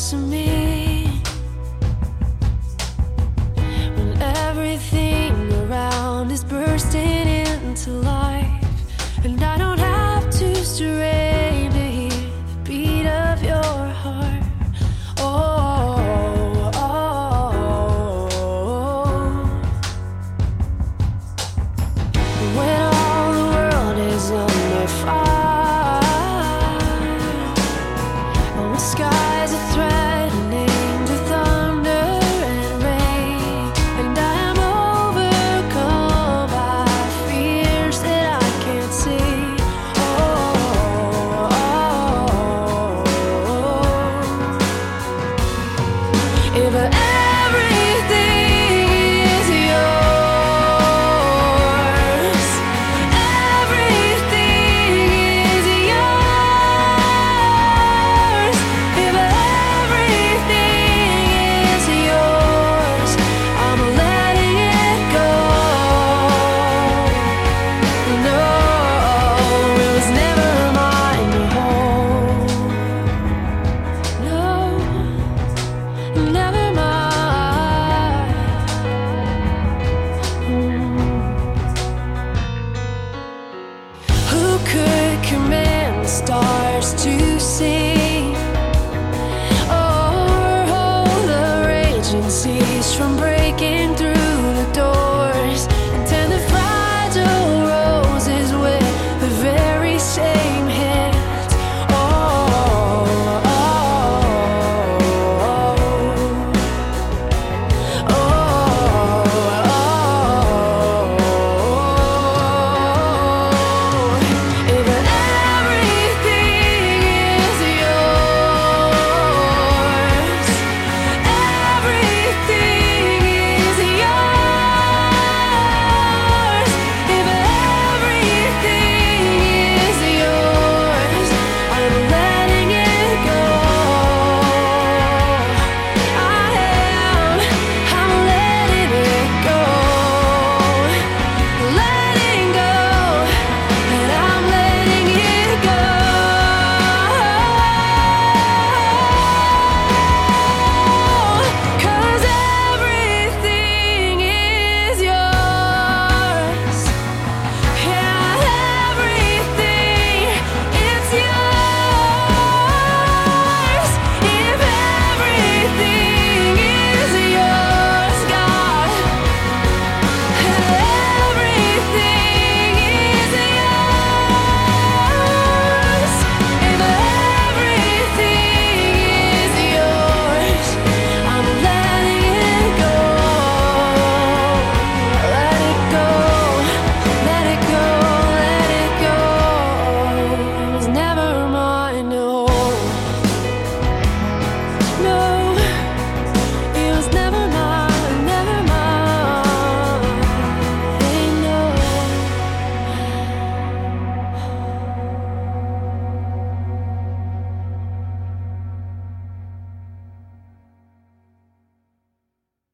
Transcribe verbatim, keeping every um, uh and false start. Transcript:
close to me when everything around is bursting into life, and I don't have to strain to hear the beat of your heart. Oh, oh, oh. When all the world is under fire, and the skies are threatening to thunder and rain, and I am overcome by fears that I can't see. Oh, oh, oh. If everything is yours, everything is yours. If everything is yours, I'm letting it go. No, it was never mine to hold. No, never mind. Who could command the stars to sing, or hold the raging seas from breaking?